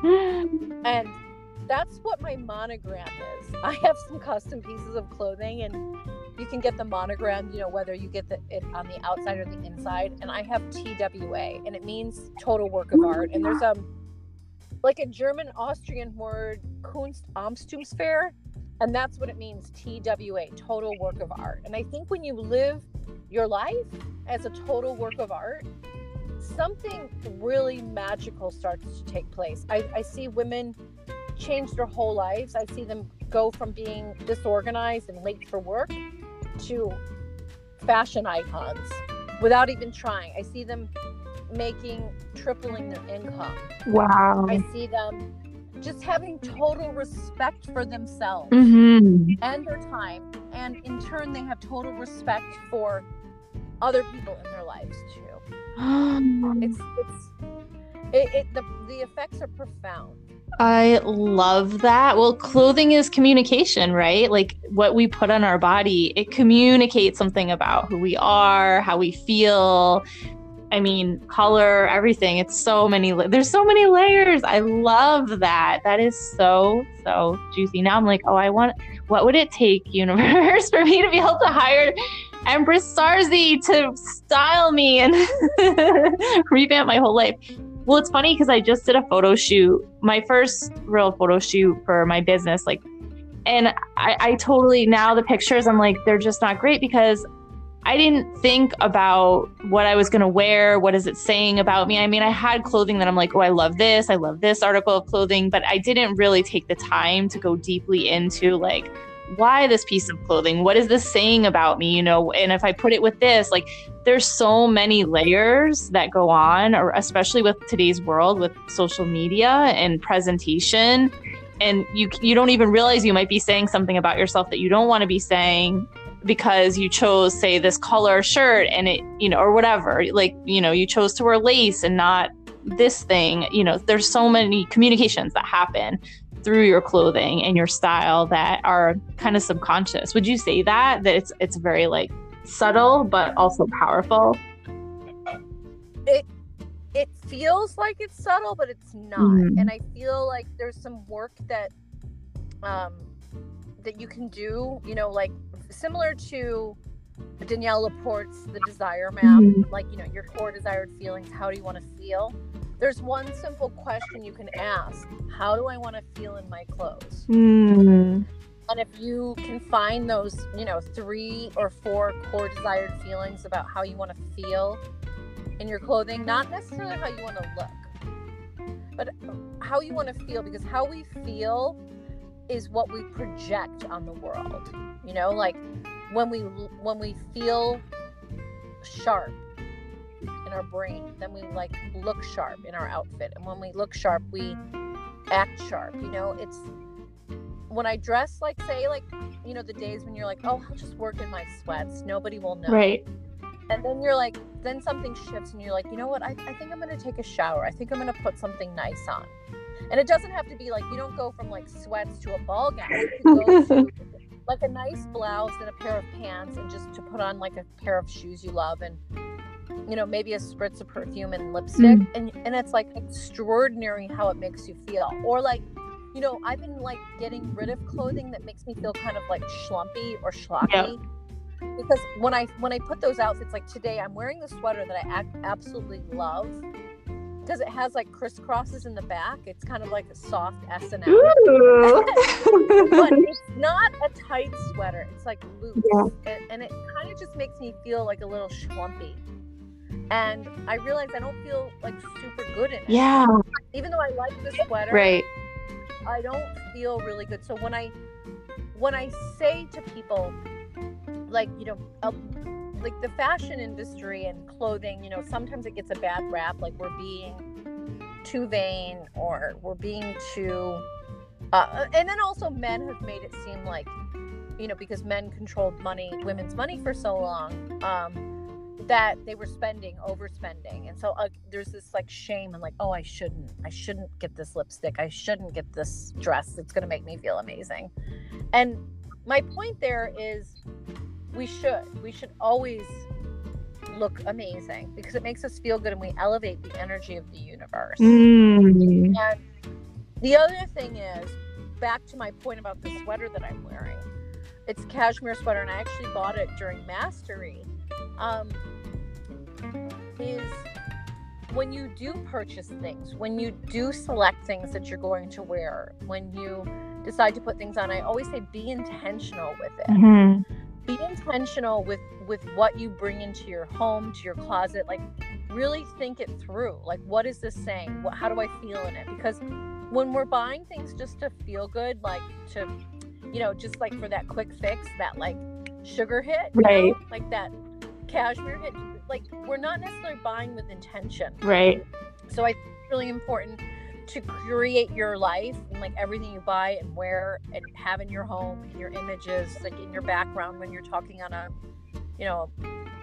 that's what my monogram is. I have some custom pieces of clothing, and you can get the monogram, you know, whether you get it on the outside or the inside. And I have TWA, and it means total work of art. And there's like a German-Austrian word, Kunstamtsfair, and that's what it means, TWA, total work of art. And I think when you live your life as a total work of art, something really magical starts to take place. I see women change their whole lives. I see them go from being disorganized and late for work to fashion icons without even trying. I see them tripling their income. Wow. I see them just having total respect for themselves and their time. And in turn, they have total respect for other people in their lives too. The effects are profound. I love that. Well, clothing is communication, right? Like what we put on our body, it communicates something about who we are, how we feel. I mean, color, everything. It's so many, there's so many layers. I love that. That is so, so juicy. Now I'm like, what would it take, universe, for me to be able to hire Empress Sarzi to style me and revamp my whole life? Well, it's funny because I just did a photo shoot, my first real photo shoot for my business. And I totally, now the pictures, I'm like, they're just not great because I didn't think about what I was going to wear. What is it saying about me? I mean, I had clothing that I'm like, oh, I love this article of clothing, but I didn't really take the time to go deeply into like, why this piece of clothing? What is this saying about me? And if I put it with this, like, there's so many layers that go on, or especially with today's world with social media and presentation. And you don't even realize you might be saying something about yourself that you don't want to be saying because you chose, say, this color shirt and it, or whatever, like, you chose to wear lace and not this thing. There's so many communications that happen through your clothing and your style that are kind of subconscious. Would you say that it's very like subtle but also powerful? It feels like it's subtle, but it's not. Mm-hmm. And I feel like there's some work that you can do, like similar to Danielle Laporte's The Desire Map, mm-hmm. like, your core desired feelings. How do you want to feel? There's one simple question you can ask. How do I want to feel in my clothes? Mm. And if you can find those, 3 or 4 core desired feelings about how you want to feel in your clothing, not necessarily how you want to look, but how you want to feel, because how we feel is what we project on the world. Like when we feel sharp in our brain, then we like look sharp in our outfit, and when we look sharp, we act sharp. It's when I dress like, say, like, the days when you're like, oh, I'll just work in my sweats, nobody will know, right? And then you're like, then something shifts and you're like, you know what, I think I'm gonna take a shower, I think I'm gonna put something nice on. And it doesn't have to be like, you don't go from like sweats to a ball gown. You can go to like a nice blouse and a pair of pants, and just to put on like a pair of shoes you love, and maybe a spritz of perfume and lipstick, and it's like extraordinary how it makes you feel. Or like, I've been like getting rid of clothing that makes me feel kind of like schlumpy or schlocky. Yep. Because when I put those outfits, like today I'm wearing the sweater that I absolutely love because it has like crisscrosses in the back. It's kind of like a soft S&M. But it's not a tight sweater. It's like loose. Yeah. And it kind of just makes me feel like a little schlumpy. And I realize I don't feel like super good in it. Yeah. Even though I like the sweater, right, I don't feel really good. So when I say to people, like, like the fashion industry and clothing, sometimes it gets a bad rap, like we're being too vain, or we're being too, and then also men have made it seem like, because men controlled women's money for so long, that they were overspending. And so there's this like shame and like, oh, I shouldn't get this lipstick. I shouldn't get this dress. It's going to make me feel amazing. And my point there is we should always look amazing, because it makes us feel good and we elevate the energy of the universe. And the other thing is, back to my point about the sweater that I'm wearing, it's a cashmere sweater, and I actually bought it during Mastery. Is when you do purchase things, when you do select things that you're going to wear, when you decide to put things on, I always say be intentional with it. Mm-hmm. Be intentional with what you bring into your home, to your closet. Like, really think it through. Like, what is this saying? How do I feel in it? Because when we're buying things just to feel good, like to, just like for that quick fix, that like sugar hit, right? Like that cashmere hit, like we're not necessarily buying with intention, right? So I think it's really important to create your life, and like everything you buy and wear and have in your home, in your images, like in your background when you're talking on a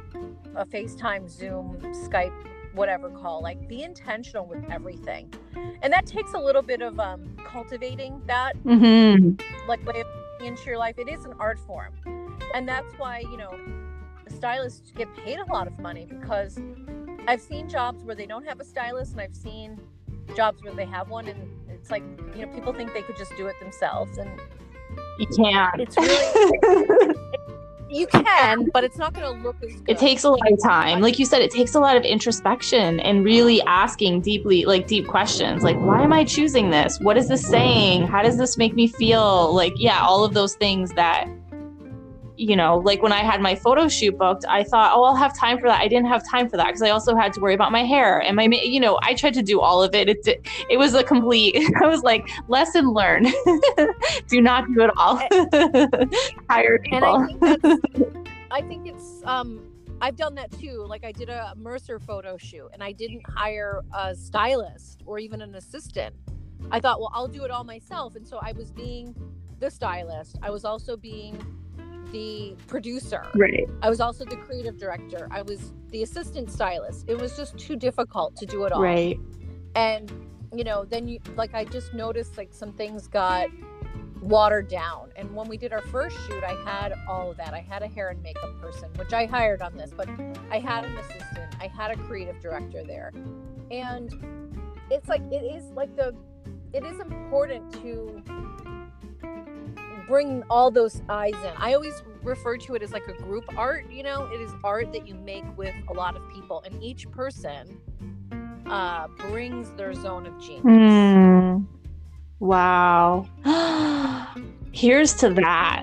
a FaceTime, Zoom, Skype, whatever call. Like, be intentional with everything, and that takes a little bit of cultivating that like way of into your life. It is an art form, and that's why, you know, stylists get paid a lot of money, because I've seen jobs where they don't have a stylist, and I've seen jobs where they have one, and it's like, you know, people think they could just do it themselves, and you can't. It's really you can, but it's not going to look as good. It takes a lot of time. Like you said, it takes a lot of introspection and really asking deep questions. Like, why am I choosing this? What is this saying? How does this make me feel? Like, yeah, all of those things that, you know, like when I had my photo shoot booked, I thought, oh, I'll have time for that. I didn't have time for that because I also had to worry about my hair and my, you know, I tried to do all of it. It was a complete, I was like, lesson learned. Do not do it all. Hire people. And I think it's, I've done that too. Like, I did a Mercer photo shoot and I didn't hire a stylist or even an assistant. I thought, well, I'll do it all myself. And so I was being the stylist. I was also being the producer. Right. I was also the creative director. I was the assistant stylist. It was just too difficult to do it all. Right. And, you know, then I just noticed like some things got watered down. And when we did our first shoot, I had all of that. I had a hair and makeup person, which I hired on this, but I had an assistant. I had a creative director there. And it's like, it is important to bring all those eyes in. I always refer to it as like a group art, you know. It is art that you make with a lot of people, and each person brings their zone of genius. Wow. Here's to that.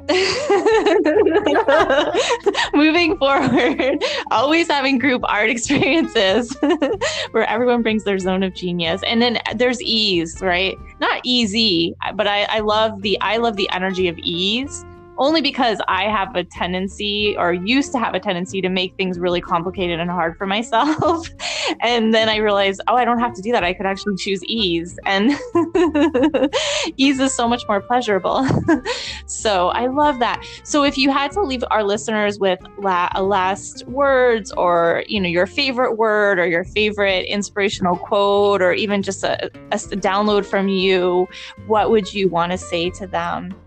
Moving forward, always having group art experiences where everyone brings their zone of genius. And then there's ease, right? Not easy, but I love the energy of ease. Only because I have a tendency, or used to have a tendency, to make things really complicated and hard for myself. And then I realized, oh, I don't have to do that. I could actually choose ease. And ease is so much more pleasurable. So I love that. So if you had to leave our listeners with last words, or, you know, your favorite word or your favorite inspirational quote, or even just a download from you, what would you want to say to them?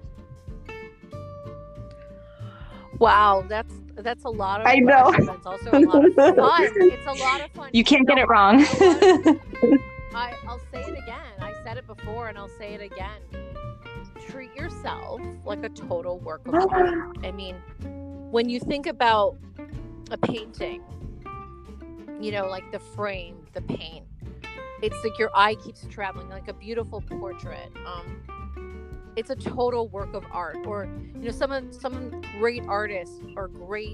Wow, that's a lot of I know. That's also a lot of fun. It's a lot of fun. You can't get it wrong. I'll say it again. I said it before and I'll say it again. Treat yourself like a total work of art. I mean, when you think about a painting, you know, like the frame, the paint, it's like your eye keeps traveling, like a beautiful portrait. It's a total work of art. Or, you know, some great artists or great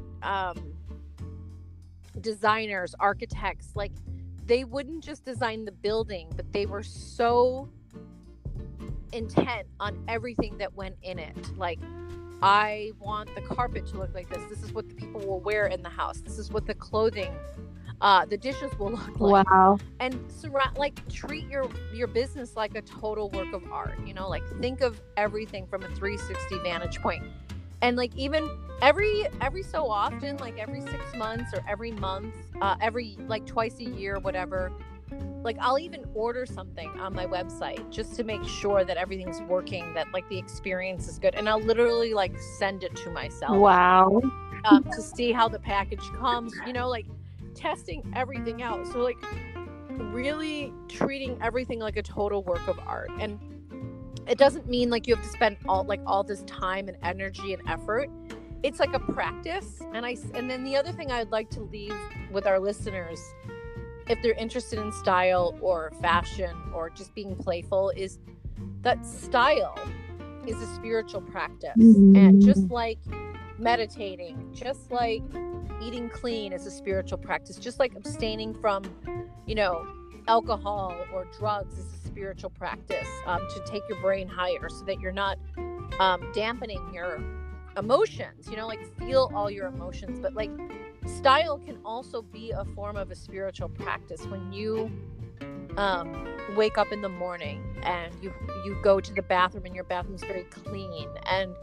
designers, architects, like, they wouldn't just design the building, but they were so intent on everything that went in it. Like, I want the carpet to look like this. This is what the people will wear in the house. This is what the clothing, the dishes will look like. Wow. And treat your business like a total work of art. You know, like, think of everything from a 360 vantage point. And like, even every so often, like every 6 months or every month, every like twice a year, whatever, like, I'll even order something on my website just to make sure that everything's working, that like the experience is good. And I'll literally like send it to myself. Wow. To see how the package comes, you know, like testing everything out. So like, really treating everything like a total work of art. And it doesn't mean like you have to spend all this time and energy and effort. It's like a practice. And then the other thing I'd like to leave with our listeners, if they're interested in style or fashion or just being playful, is that style is a spiritual practice. And just like meditating, just like eating clean is a spiritual practice, just like abstaining from, you know, alcohol or drugs is a spiritual practice, to take your brain higher so that you're not dampening your emotions, you know, like, feel all your emotions. But like, style can also be a form of a spiritual practice. When you wake up in the morning and you go to the bathroom and your bathroom's very clean, and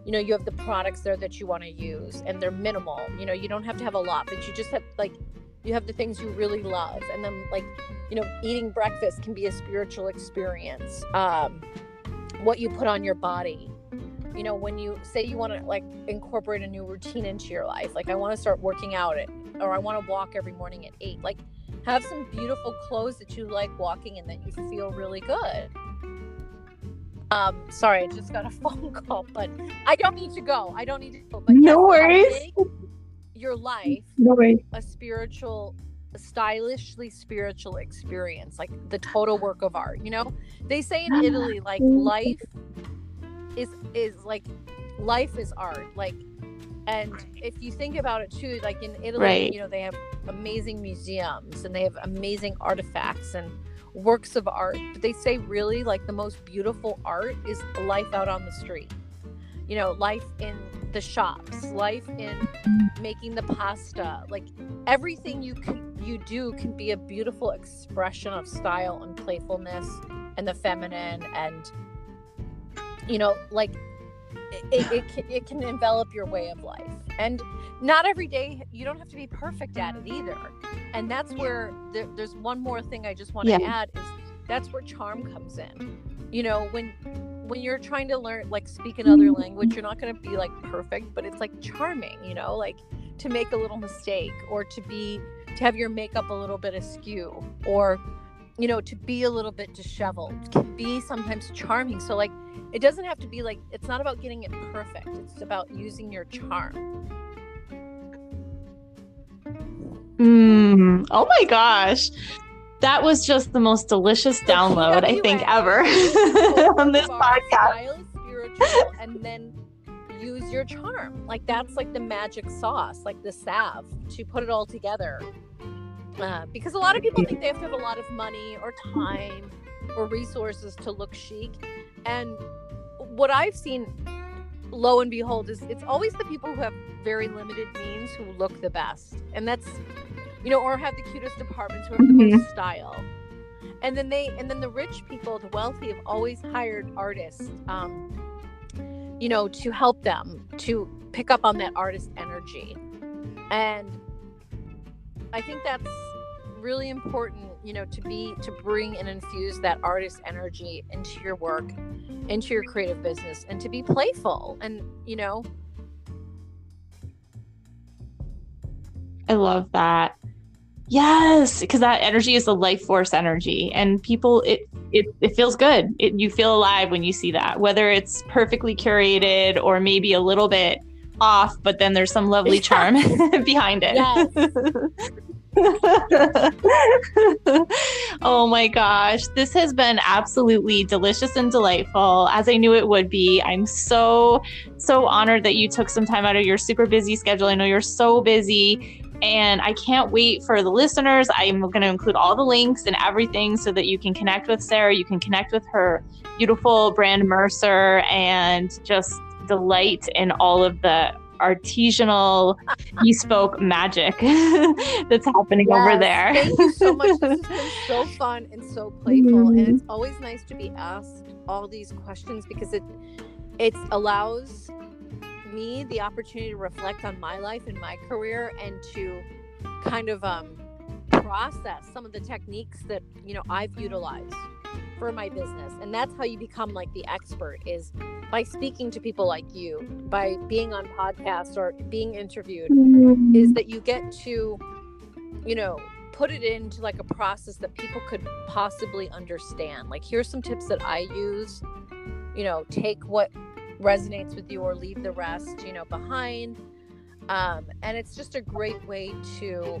you know, you have the products there that you want to use, and they're minimal. You know, you don't have to have a lot, but you just have like, you have the things you really love. And then like, you know, eating breakfast can be a spiritual experience. What you put on your body, you know, when you say you want to like incorporate a new routine into your life, like I want to start working out or I want to walk every morning at 8, like have some beautiful clothes that you like walking in that you feel really good. Sorry, I just got a phone call, but I don't need to go. But no worries. Make your life a stylishly spiritual experience, like the total work of art. You know, they say in Italy, like life is art. Like, and if you think about it too, like in Italy, you know, they have amazing museums and they have amazing artifacts and works of art, but they say really like the most beautiful art is life out on the street. You know, life in the shops, life in making the pasta, like everything you do can be a beautiful expression of style and playfulness and the feminine, and you know, like it can envelop your way of life. And not every day, you don't have to be perfect at it either. And that's where there's one more thing I just want to add, is that's where charm comes in. You know, when you're trying to learn, like speak another language, you're not going to be like perfect, but it's like charming, you know, like to make a little mistake, or to have your makeup a little bit askew, or, you know, to be a little bit disheveled can be sometimes charming. So like, it doesn't have to be like, it's not about getting it perfect. It's about using your charm. Oh my gosh. That was just the most delicious download, I think, ever on this podcast. Style, spiritual, and then use your charm. Like that's like the magic sauce, like the salve to put it all together. Because a lot of people think they have to have a lot of money or time or resources to look chic. And what I've seen, lo and behold, is it's always the people who have very limited means who look the best. And that's, you know, or have the cutest apartments, who have the most style. And then the rich people, the wealthy, have always hired artists, you know, to help them to pick up on that artist energy. And I think that's really important, you know, to bring and infuse that artist energy into your work, into your creative business, and to be playful. And, you know, I love that. Yes, because that energy is the life force energy, and people, it feels good. You feel alive when you see that, whether it's perfectly curated or maybe a little bit off, but then there's some lovely charm behind it. Yes. Oh my gosh, this has been absolutely delicious and delightful, as I knew it would be. I'm so honored that you took some time out of your super busy schedule. I know you're so busy, and I can't wait for the listeners. I'm going to include all the links and everything so that you can connect with Sarah. You can connect with her beautiful brand Mercer, and just delight in all of the artisanal bespoke magic that's happening over there. Thank you so much. This has been so fun and so playful, and it's always nice to be asked all these questions, because it allows me the opportunity to reflect on my life and my career, and to kind of process some of the techniques that, you know, I've utilized for my business. And that's how you become like the expert, is by speaking to people like you, by being on podcasts or being interviewed, is that you get to, you know, put it into like a process that people could possibly understand. Like, here's some tips that I use, you know, take what resonates with you or leave the rest, you know, behind. And it's just a great way to,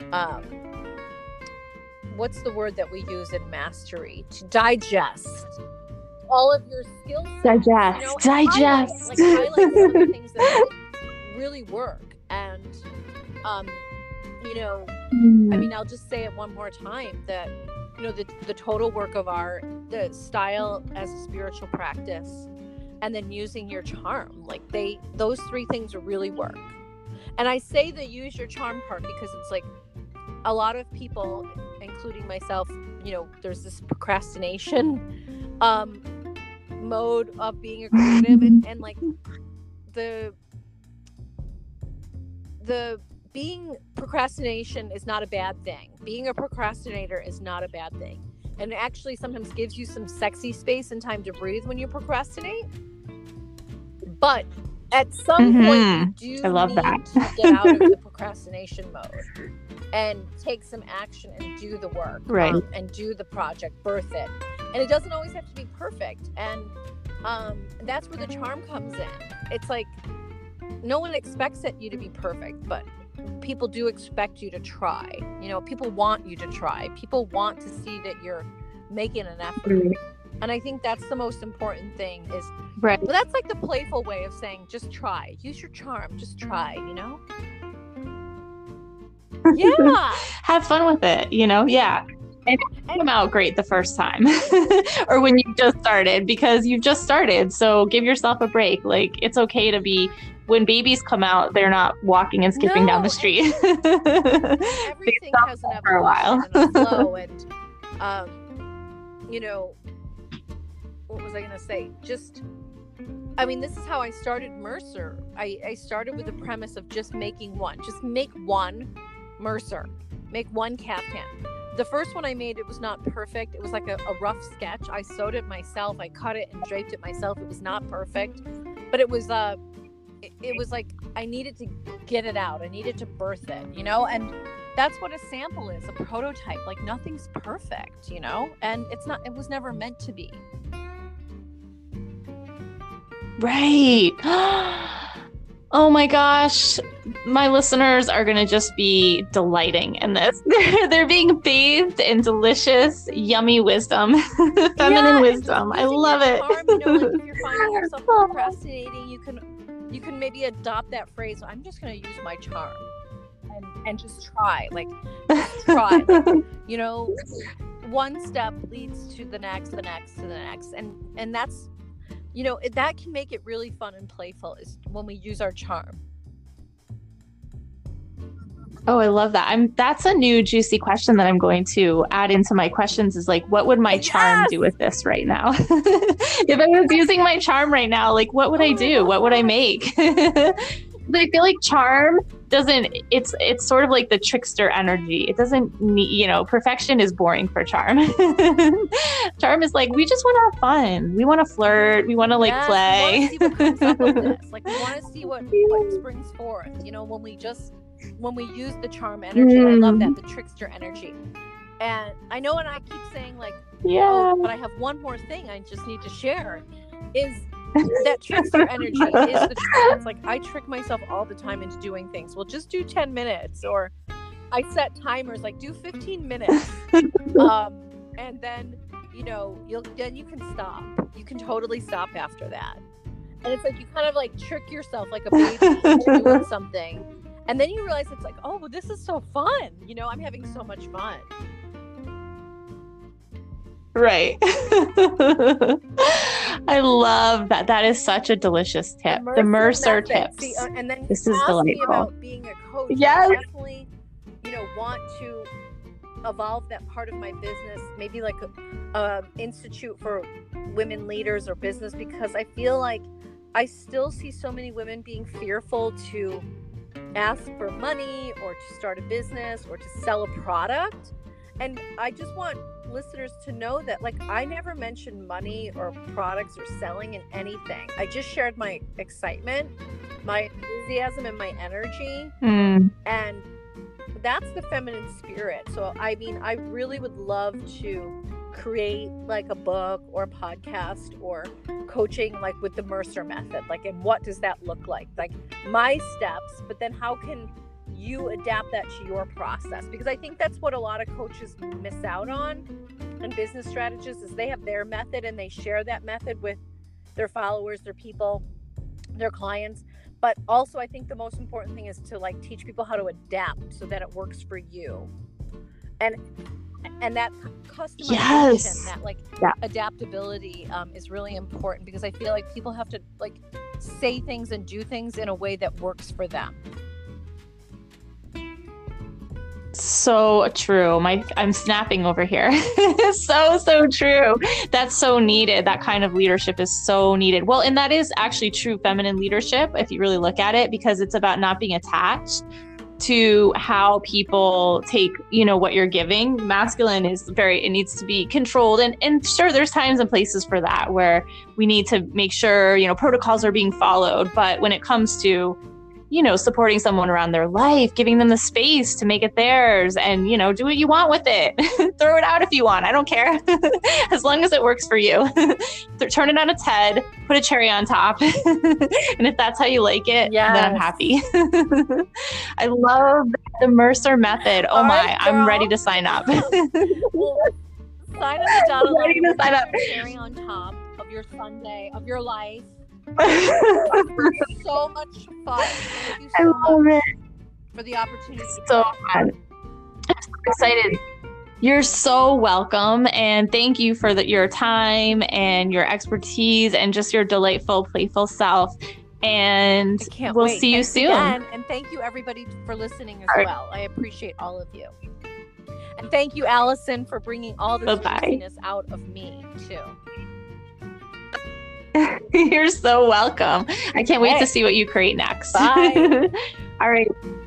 what's the word that we use in mastery? To digest all of your skill sets. Digest. You know, Digest. highlight some of the things that really work. And, you know, I mean, I'll just say it one more time, that, you know, the total work of art, the style as a spiritual practice, and then using your charm, like those three things really work. And I say the use your charm part because it's like a lot of people, including myself, you know, there's this procrastination mode of being a creative, and like the being procrastination is not a bad thing. Being a procrastinator is not a bad thing. And it actually sometimes gives you some sexy space and time to breathe when you procrastinate. But at some point, you do need to get out of the procrastination mode and take some action and do the work, and do the project, birth it. And it doesn't always have to be perfect. And that's where the charm comes in. It's like no one expects you to be perfect, but people do expect you to try. You know, people want you to try. People want to see that you're making an effort. And I think that's the most important thing is, but that's like the playful way of saying, just try. Use your charm. Just try, you know? Yeah. Have fun with it, you know? Yeah. And it came out great the first time or when you just started, because you've just started. So give yourself a break. Like, it's okay to be, when babies come out, they're not walking and skipping down the street. Everything has an evolution and a flow. And, you know, what was I going to say? I mean, this is how I started Mercer. I started with the premise of just making one. Just make one Mercer. Make one caftan. The first one I made, it was not perfect. It was like a rough sketch. I sewed it myself. I cut it and draped it myself. It was not perfect. But it was it was like I needed to get it out. I needed to birth it, you know? And that's what a sample is, a prototype. Like, nothing's perfect, you know? And it was never meant to be. Right. Oh my gosh. My listeners are going to just be delighting in this. They're being bathed in delicious, yummy wisdom, feminine wisdom. I love it. Charm, you know, like if you're finding yourself procrastinating, you can maybe adopt that phrase. I'm just going to use my charm and just try. Like, just try. Like, you know, one step leads to the next, the next, to the next. And that's, you know, that can make it really fun and playful is when we use our charm. Oh, I love that. That's a new juicy question that I'm going to add into my questions is like, what would my charm do with this right now? If I was using my charm right now, like, what would I do? What would I make? I feel like charm it's sort of like the trickster energy. It doesn't need, you know, perfection is boring for charm. Charm is like, we just want to have fun. We want to flirt. We want to play. We want to see what comes up with this. Like, we want to see what springs forth. You know, when we use the charm energy, I love that, the trickster energy. And I know, and I keep saying like, oh, but I have one more thing I just need to share is that trickster energy is the trick. It's like I trick myself all the time into doing things. Well, just do 10 minutes, or I set timers like do 15 minutes, and then you know you can stop. You can totally stop after that. And it's like you kind of like trick yourself like a baby into doing something, and then you realize it's like, oh, well, this is so fun. You know, I'm having so much fun. Right. I love that. That is such a delicious tip. The Mercer tips. See, and then this is delightful. About being a coach. Yes. I definitely, you know, want to evolve that part of my business. Maybe like a institute for women leaders or business, because I feel like I still see so many women being fearful to ask for money or to start a business or to sell a product. And I just want listeners to know that, like, I never mentioned money or products or selling in anything. I just shared my excitement, my enthusiasm, and my energy. And that's the feminine spirit. So, I mean, I really would love to create like a book or a podcast or coaching like with the Mercer method. Like, and what does that look like? Like my steps, but then how can you adapt that to your process? Because I think that's what a lot of coaches miss out on, and business strategists, is they have their method and they share that method with their followers, their people, their clients. But also I think the most important thing is to like teach people how to adapt so that it works for you. And that customization, that like adaptability is really important, because I feel like people have to like say things and do things in a way that works for them. So true. I'm snapping over here. So true. That's so needed. That kind of leadership is so needed. Well, and that is actually true feminine leadership if you really look at it, because it's about not being attached to how people take, what you're giving. Masculine is it needs to be controlled. And sure, there's times and places for that where we need to make sure, protocols are being followed. But when it comes to supporting someone around their life, giving them the space to make it theirs and, do what you want with it. Throw it out if you want. I don't care. As long as it works for you. Turn it on its head, put a cherry on top. And if that's how you like it, then I'm happy. I love the Mercer method. Oh my, I'm ready to sign up. Sign on the dotted line. Ready to sign up. Cherry on top of your Sunday of your life. So much fun. Thank you so much for the opportunity. So fun. I'm so excited. You're so welcome. And thank you for your time and your expertise and just your delightful, playful self. And we'll see you soon. Again. And thank you everybody for listening as well. I appreciate all of you. And thank you, Allison, for bringing all this juiciness out of me too. You're so welcome. I can't wait to see what you create next. Bye. All right.